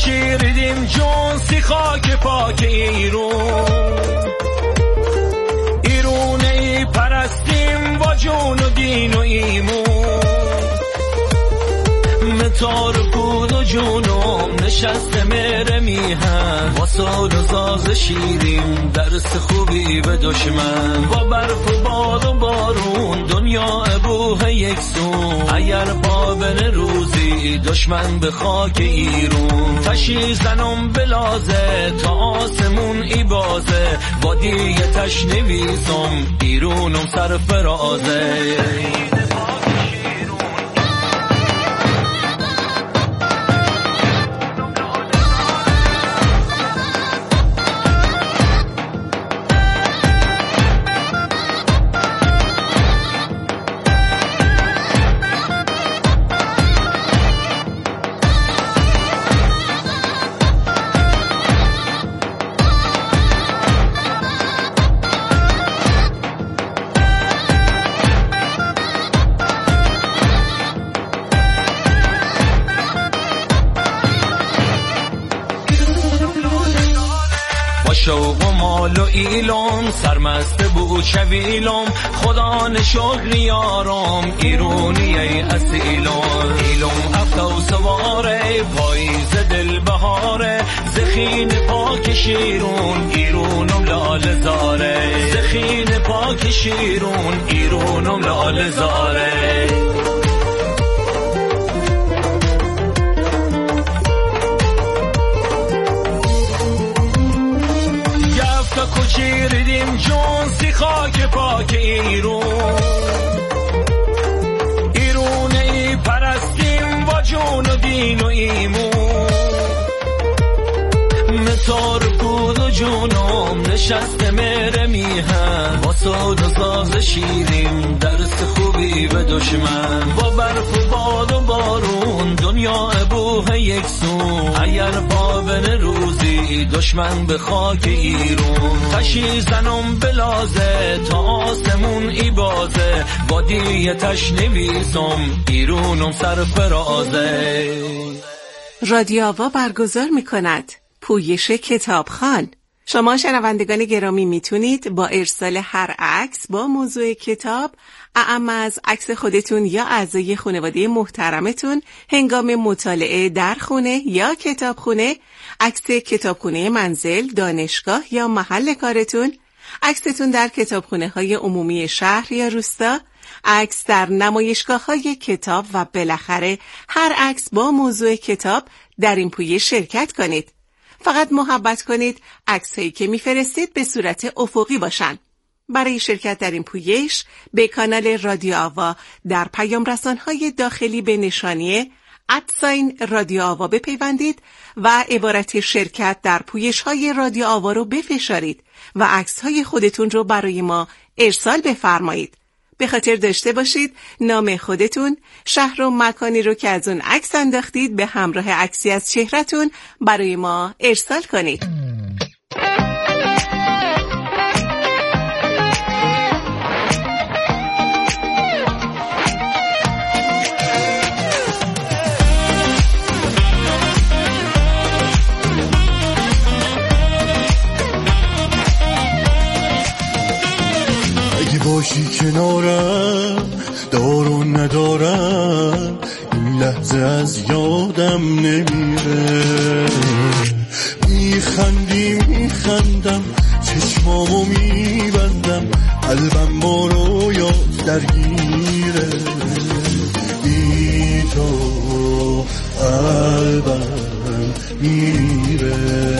کوچیریدیم جونسی خاک پاک ایرونی پرستیم با جون و دین و ایمون متار کود و جونم نشسته مهر میهن با سال و ساز شیریم درس خوبی به دشمن با برف و باد و بارون دنیا ابوه یکسون اگر پابن روزی دشمن به خاک ایرون تشی زنم بلازه تا آسمون ای بازه با دیگه تشنویزم ایرونم سر فرازه شوق و مال و ایلم سرمست بوشویلم خدا نشکر یارم ایرونی ای اصیلم ایلم افتا و سواره پاییز دل بهاره زخین پاک شیرون ایرونم لال زاره زخین پاک شیرون ایرونم لال زاره کوچیریدیم جونسی خاک پاک ایرونی پرستیم با جون و دین و ایمون متار کود و جونم نشسته مهر میهن با ساد و ساز شیریم درس خوبی به دشمن با برف و باد و بارون دنیا ابوه یکسون اگر پابن روزی دشمن به خاک ایرون تشی زنم بلازه تا آسمون ای بازه با دیگه تشنویزم ایرونم سر فرازه. رادیو آوا برگزار می‌کند پویش کتابخوان. شما شنوندگان گرامی میتونید با ارسال هر عکس با موضوع کتاب اعم از عکس خودتون یا اعضای خانواده محترمتون هنگام مطالعه در خونه یا کتابخونه، عکس کتابخونه منزل، دانشگاه یا محل کارتون، عکستون در کتابخونه‌های عمومی شهر یا روستا، عکس در نمایشگاه‌های کتاب و بالاخره هر عکس با موضوع کتاب در این پویش شرکت کنید. فقط محبت کنید عکس‌هایی که می‌فرستید به صورت افقی باشن. برای شرکت در این پویش به کانال رادیو آوا در پیام رسان‌های داخلی به نشانی @رادیو آوا بپیوندید و عبارت شرکت در پویش‌های رادیو آوا رو بفشارید و عکس‌های خودتون رو برای ما ارسال بفرمایید. به خاطر داشته باشید نام خودتون، شهر و مکانی رو که از اون عکس انداختید به همراه عکسی از چهره‌تون برای ما ارسال کنید. باشی کنارم دار و ندارم این لحظه از یادم نمیره میخندم چشمامو میبندم قلبم با رویات درگیره بی تو قلبم میره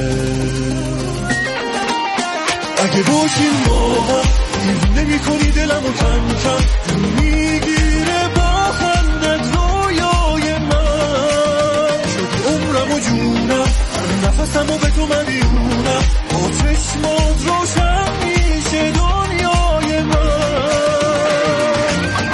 اگه باشیم با هم نمی کنی دلمو کم کم میگیره با خندت رویای من شدی عمرم و جونم هر نفسمو به تو مدیونم با چشمات روشن میشه دنیای من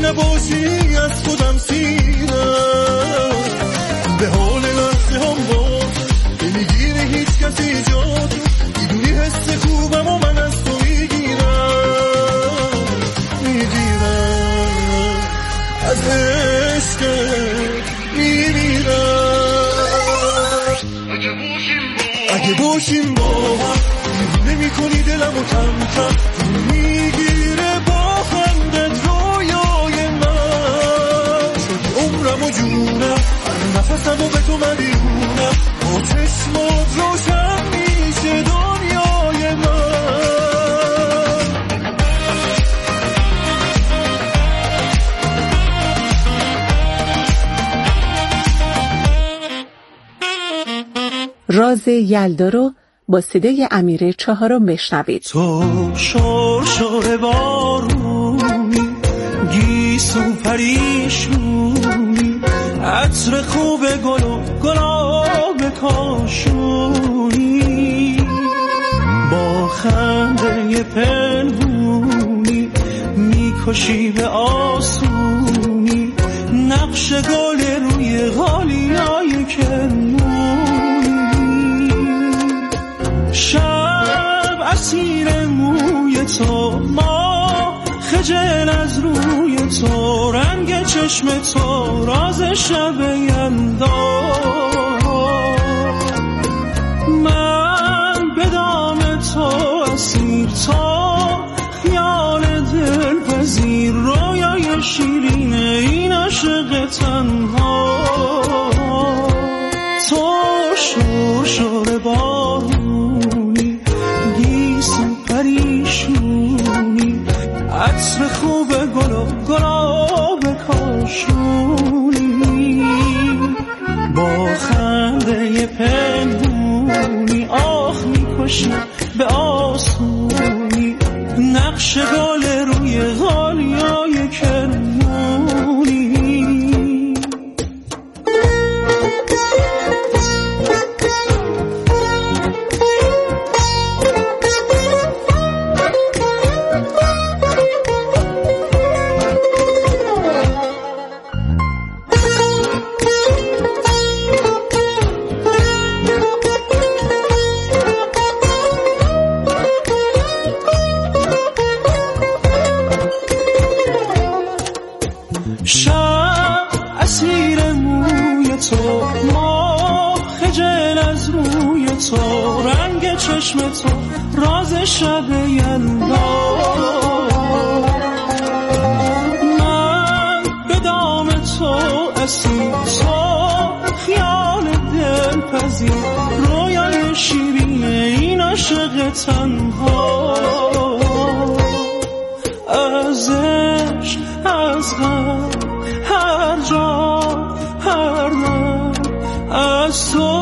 نباشی از خودم سیرم، به حال لحظه هم باز نمیگیره هیچ کسی جاتو، میدونی حس خوبم و من از تو میگیرم، از عشقت میمیرم. اگه باشیم با هم نمی کنی دلم و کم کم میگیره با خندت رویای من، شدی عمرم و جونم، هر نفسم و به تو مدیونم، با چشمات روشن میشه دنیای من. راز یلدا رو با صدای امیر چهارم بشنوید. تو شور بارونی، گیسو پریشونی، عطر خوب گل و گلاب کاشونی، با خنده پنهونی میکشی به آسونی، نقش گل روی غالیای کنونی، شب اسیر موی تو، ما خجل از روی تو، رنگ چشم تو، راز شب یلدا، من به دام تو اسیر، تو خیال دلپذیر، رویای شیرین این عاشق تنها، تو شور بارونی، گیسو پریشونی، عطر خوب گل و گلاب کاشونی، با خنده پنهونی، آخ میکشی به آسونی، نقش گل روی غالیای کنونی. شب اسیر موی تو، ما خجل از روی تو، رنگ چشم تو، راز شب یلدا، من به دام تو اسیر، تو خیال دلپذیر، رویای شیرین این عاشق تنها، از عشق از غم هر جا هر دم، از تو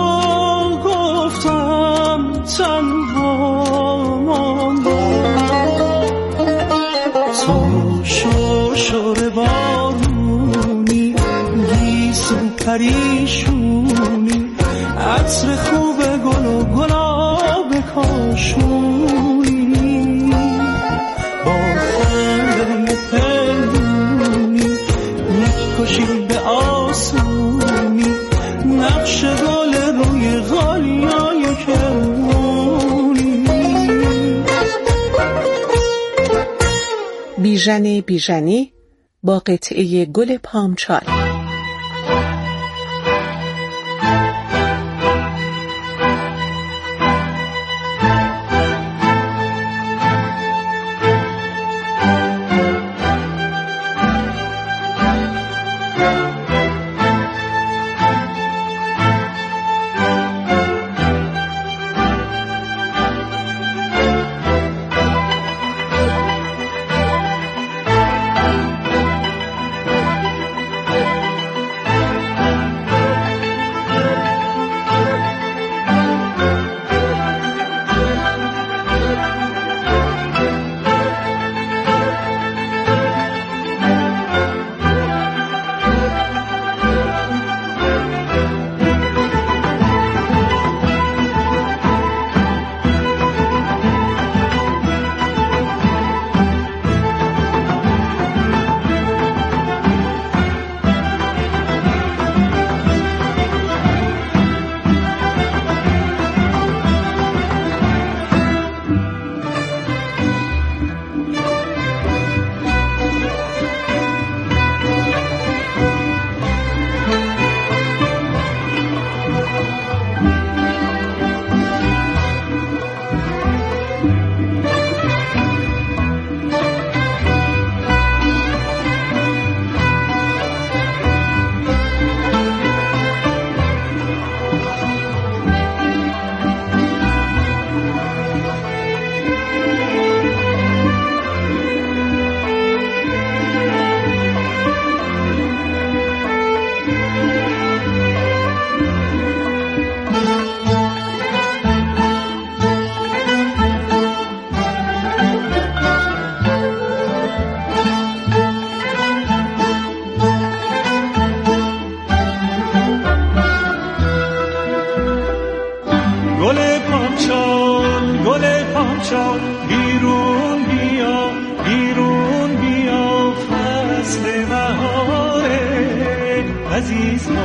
گفتم تنها ماندم، تو شور بارونی، گیسو پریشونی، عطر خوب گل و گلاب کاشونی، با خنده پنهونی میکشی به آسونی، نقش گل روی غالیای کنونی. بیژن بیژنی با قطعه گل پامچال.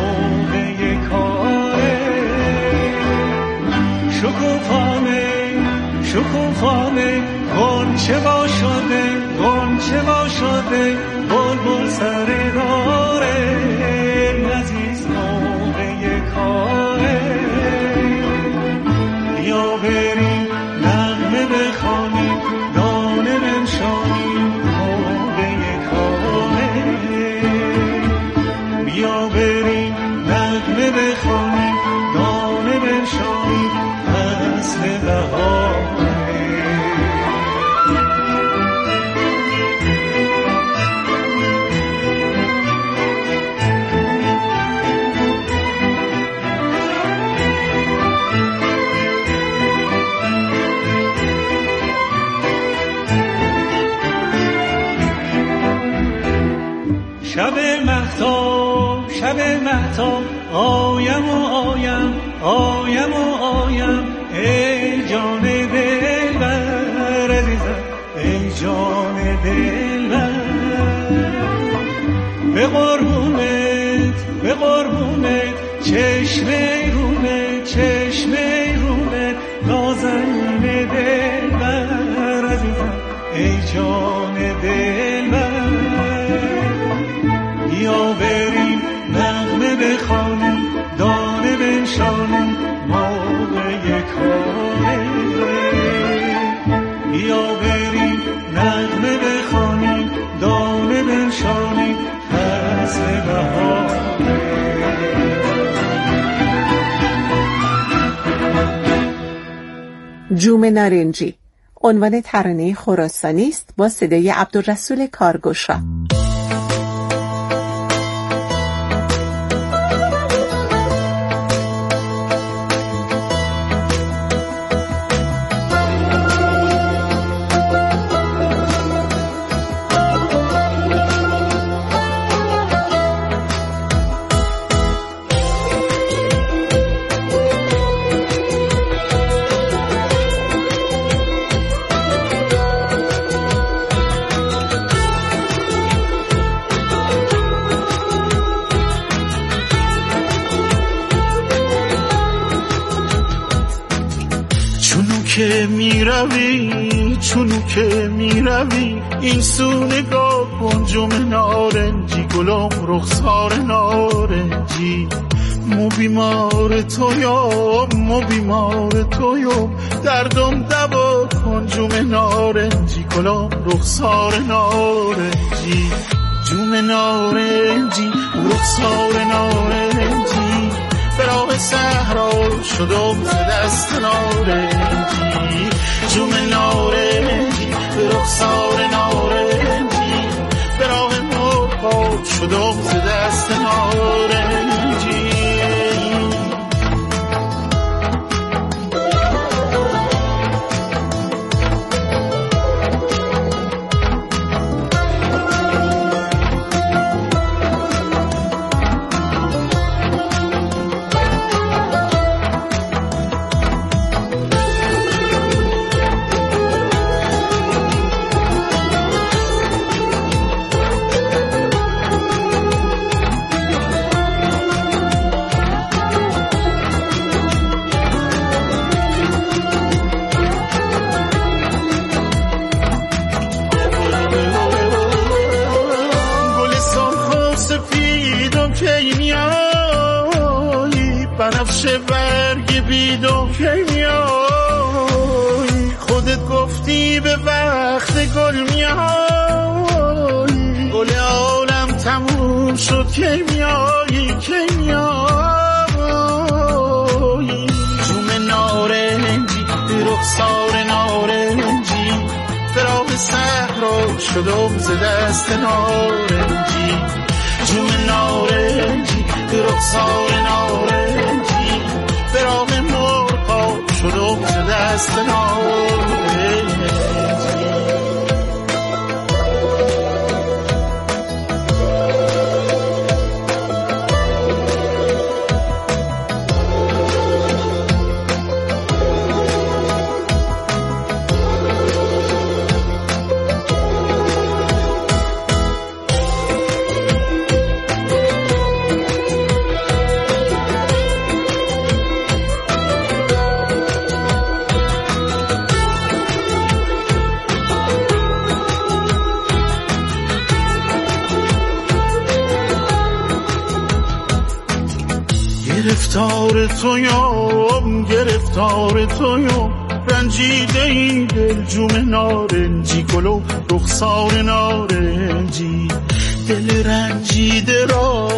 موقع کاره. شکوفانه غنچه وا شده بلبل سر داره. عزیز موقع کاره. بیا بریم نغمه بخوانیم دانه بنشانیم موقع کاره. بیا بریم نغمه بخوانیم دانه بنشانیم فصل بهاره. شب مهتاب آیم ای جان دلبر عزیزم ای جان دلبر. به قربونت چشمه رونه نازنین دلبر عزیزم ای جان دلبر. بیا بریم نغمه بخوانیم دانه بنشانیم موقع کاره. بیا بریم نغمه بخوانیم دانه بنشانیم فصل بهاره. جوم نارنجی عنوان ترانه خراسانی است با صدای عبدالرسول کارگوشا. چونو که میروی این سو نگاه کن جم نارنجی گلم رخسار نارنجی. مو بیمار تویم دردم دوا کن جم نارنجی گلم رخسار نارنجی. جم نارنجی رخسار نارنجی به راه صحرا شدم ز دست نارنجی. جوم نارنجی به رخسار نارنجی به راه مرغ شدم ز دست نارنجی. بنفشه برگ بیدم که میای خودت گفتی به وقت گل میای. گل عالم تموم شد که میای جوم نارنجی رخسار نارنجی به راه صحرا شدم ز دست نارنجی. جوم نارنجی رخسار نارنجی به راه مرغ شدم ز دست نارنجی. گرفتار تویم گرفتار تویم رنجیده این دل جون نارنجی گلو رخسار نارنجی دل رنجیده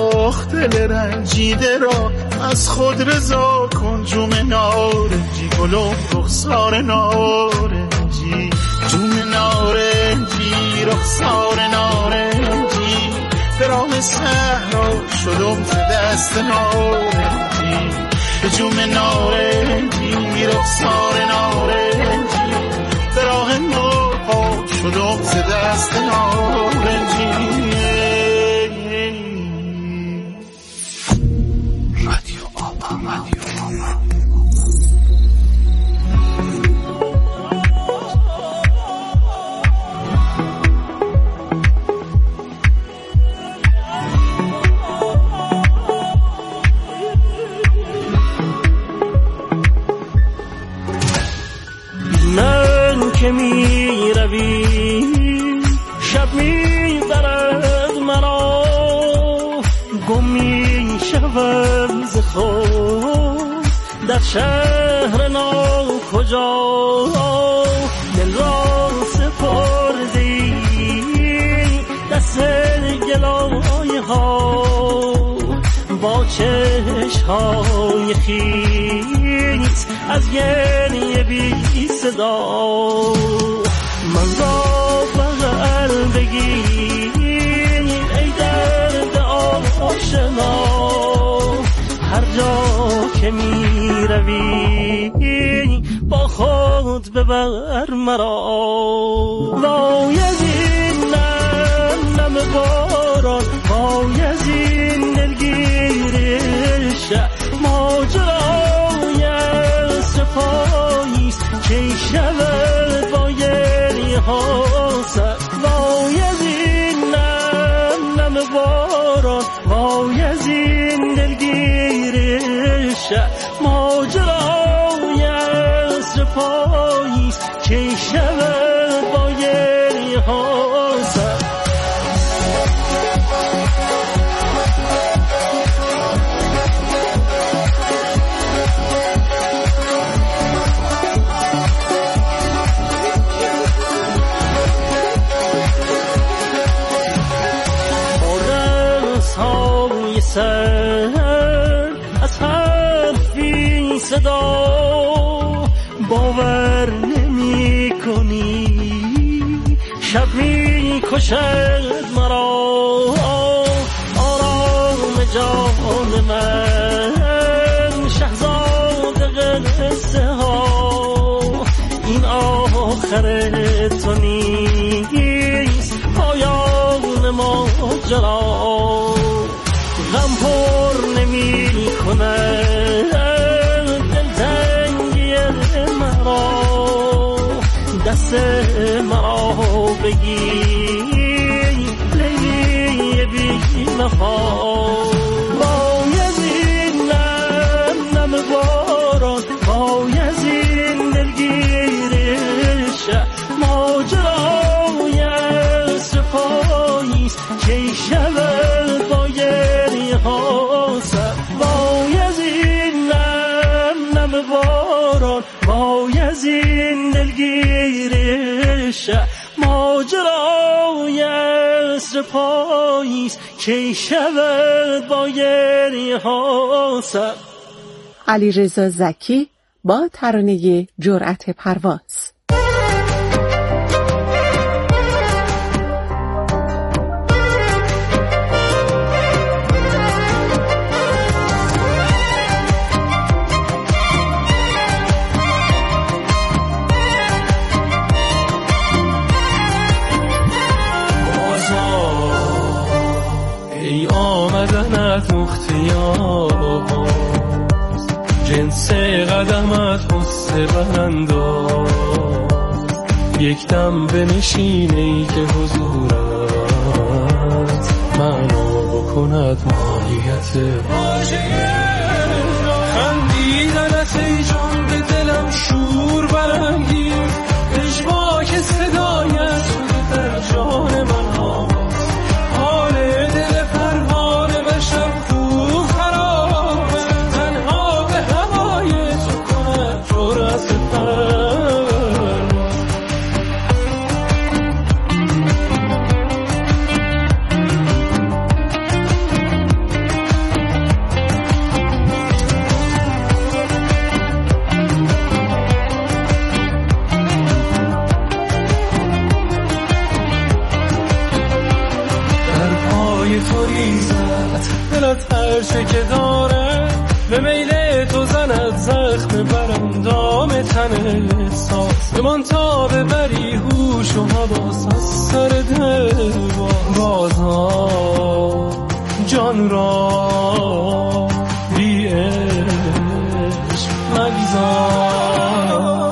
را از خود رضا کن جون نارنجی گلو رخسار نارنجی جون نارنجی رخسار نارنجی به راه صحرا شدم ز دست نارنجی جون نارنجی رخسار نارنجی به راه مرغ شدم ز دست نارنجی. رادیو آبا که می روی شب می برد مرا گم می شوم ز خود در شهر ناکجا دل را سپردی دست گلای ها با چشم‌های خیس از گریه بی صدا من را بغل بگیر ای درد آشنا هر جا که می روی با خود ببر مرا وای از این نم باران وای از این دلگیر شب ماجرای سپاهیست که شود با گریه ها سر وای از این نم باران وای از این دلگیر شب ماجرای سپاهیست که شود با گریه ها سر از حرفی صدا باور نمی کنی شب می کشد مرا آرام جان من شهزاد قصه ها این آخر تو نیست پایان ماجرا غم پر نمی کند دلتنگی مرا دست مرا بگیر لیلی بی نفا وای از این نم باران وای از این دلگیر شب ماجرای سپاهیست که شود با گریه ها سر وای از این نم باران وای از این دلگیر شب ماجرای سپاهیست که شود با گریه ها سر. علیرضا زکی با ترانه جرأت پرواز. ای آمدنت مختیار جنس قدمت حسن برانداز یک دم بنشین ای که حضورت معنا بکند ماهیت خندیدنت ای جان به دلم شور برانگیز پژواک صدایت شده در جان من حال دل پروانه و شب خوب خرابه به میل تو زند زخم برم دام تن احساس بمان تا ببری هوش و حواس از سر دل بازها جان را بی عشق مگذار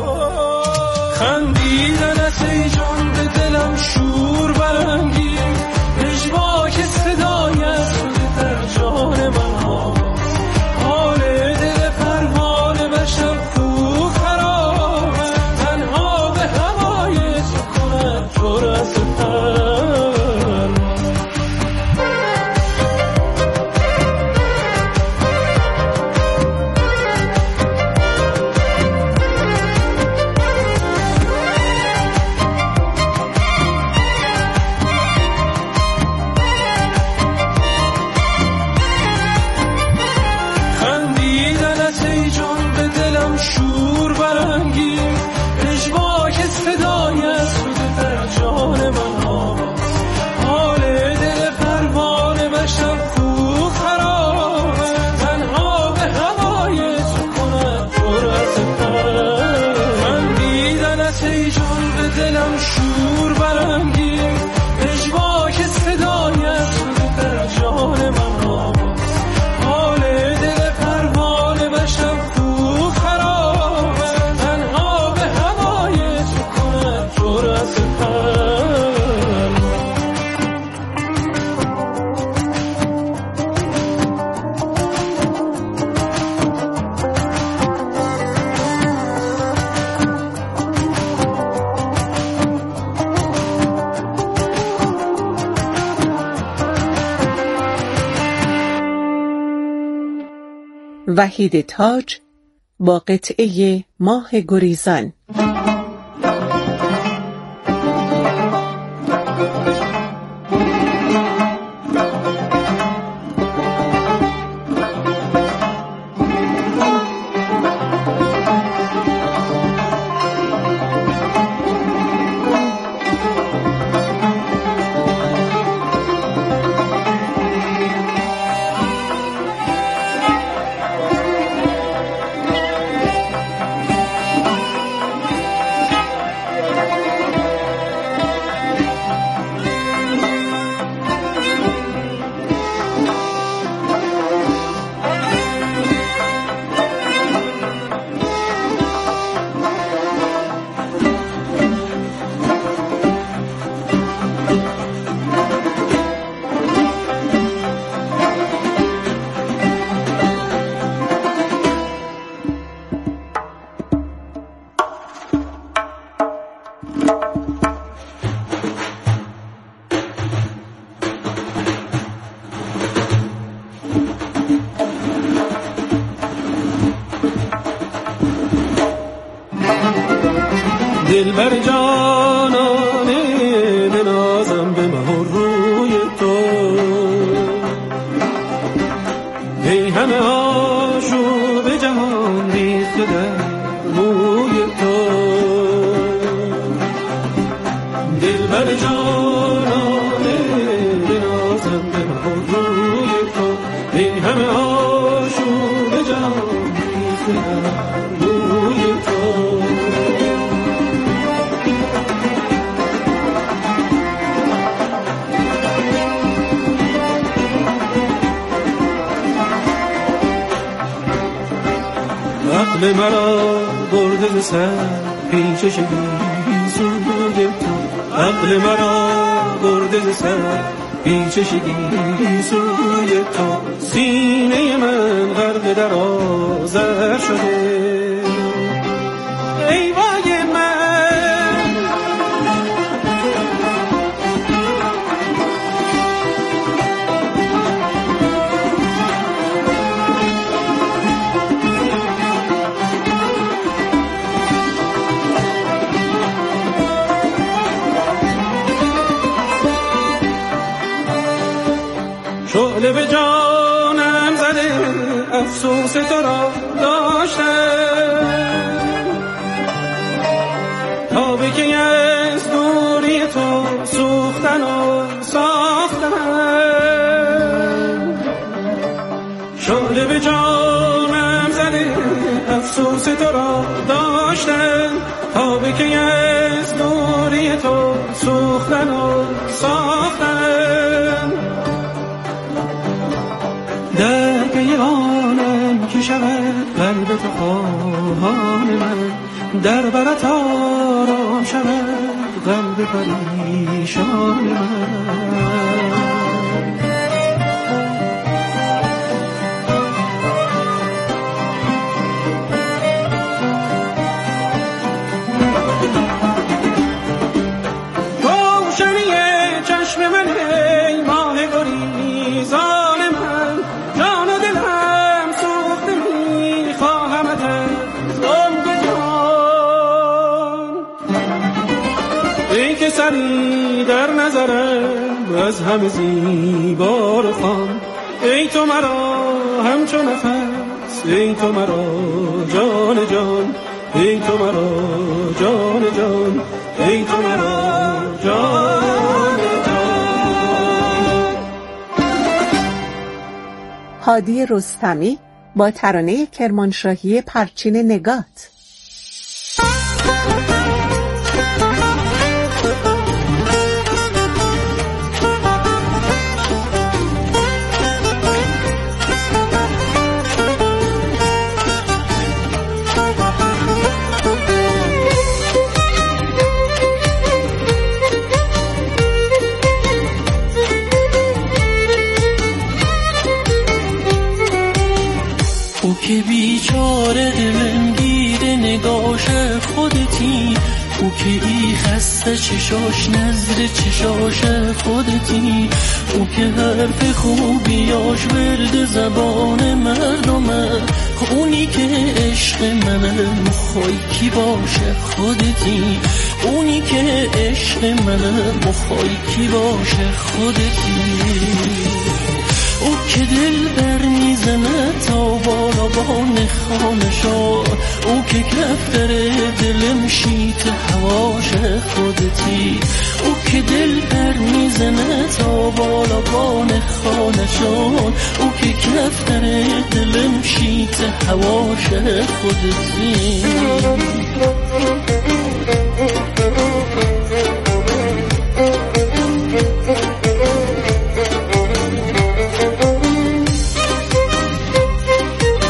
خندیدنت ای جان به دلم شور برانگیخت پژواک صدایت شده در جان من حال دل پروانه بشم تو خرابم تنها به هوای تو کند جرأت وحید تاج با قطعه ماه گریزان. دل بر جانانه بنازم به مهر روی تو ای همه آشوب جهان ریخته در موی تو دل بر جانانه بنازم به مهر روی تو ای همه آشوب جهان ریخته در موی تو عقل مرا برده ز سر پیچش گیسوی تو عقل مرا برده ز سر پیچش گیسوی تو سینه من غرق در آذر شده ای وای من شعله به جانم زده افسوس تو را داشتم تا به که از دوری تو سوختن و ساختن لاله به جانم زده، افسوس تو را داشتن تا به کی از دوری تو سوختن و ساختن. درگه آنم که شود قلب تو خواهان من، در برت آرام شود قلب پریشان من. سری در نظرم از همه زیبا خان، ای تو مرا همچون نفس، ای تو مرا جان جان، ای تو مرا جان جان، ای تو مرا جان جان. هادی رستمی با ترانه کرمانشاهی پرچین نگات. که بیچاره دلم گیره نگاش خودتی، او که ای خسته چشاش نظر چشاش خودتی، او که حرف خوبیاش ورد زبان مردمه، اونی که عشق منه مخوای کی باشه خودتی، اونی که عشق منه مخوای کی باشه خودتی. او که دل بر میزنه تا بالا بان خانشا، او که کفتر دلم شیت هواش خودتی، او که دل بر میزنه تا بالا بان خانشا، او که کفتر دلم شیت هواش خودتی.